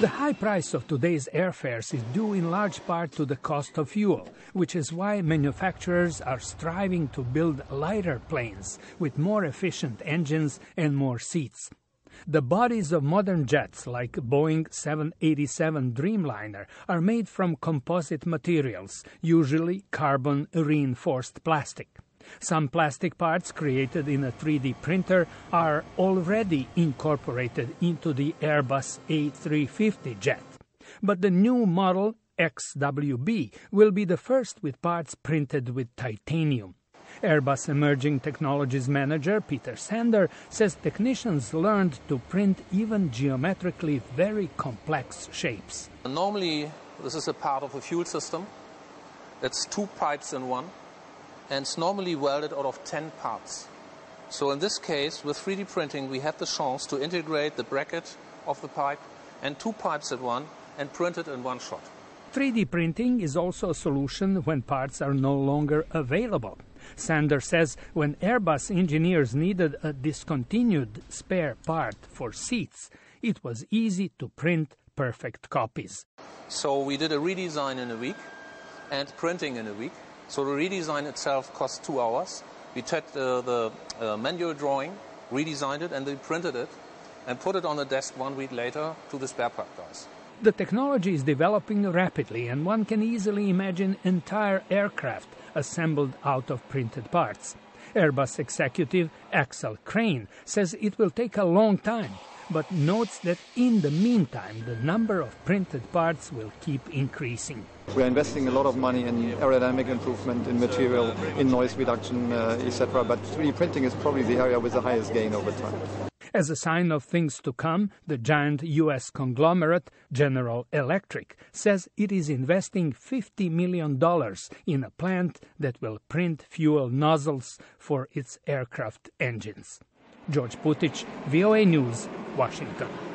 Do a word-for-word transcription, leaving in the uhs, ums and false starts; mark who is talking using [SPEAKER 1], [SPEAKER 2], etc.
[SPEAKER 1] The high price of today's airfares is due in large part to the cost of fuel, which is why manufacturers are striving to build lighter planes with more efficient engines and more seats. The bodies of modern jets like Boeing seven eighty-seven Dreamliner are made from composite materials, usually carbon-reinforced plastic. Some plastic parts created in a three D printer are already incorporated into the Airbus A three fifty jet. But the new model X W B will be the first with parts printed with titanium. Airbus Emerging Technologies Manager Peter Sander says technicians learned to print even geometrically very complex shapes.
[SPEAKER 2] Normally, this is a part of a fuel system. It's two pipes in one, and it's normally welded out of ten parts. So in this case, with three D printing, we had the chance to integrate the bracket of the pipe and two pipes at one and print it in one shot.
[SPEAKER 1] three D printing is also a solution when parts are no longer available. Sander says when Airbus engineers needed a discontinued spare part for seats, it was easy to print perfect copies.
[SPEAKER 2] So we did a redesign in a week and printing in a week. So the redesign itself cost two hours. We took uh, the uh, manual drawing, redesigned it, and then printed it and put it on the desk one week later to the spare part guys.
[SPEAKER 1] The technology is developing rapidly, and one can easily imagine entire aircraft assembled out of printed parts. Airbus executive Axel Crane says it will take a long time, but notes that in the meantime the number of printed parts will keep increasing.
[SPEAKER 3] We are investing a lot of money in aerodynamic improvement, in material, in noise reduction, uh, et cetera. But three D printing is probably the area with the highest gain over time.
[SPEAKER 1] As a sign of things to come, the giant U S conglomerate General Electric says it is investing fifty million dollars in a plant that will print fuel nozzles for its aircraft engines. George Putic, V O A News, Washington.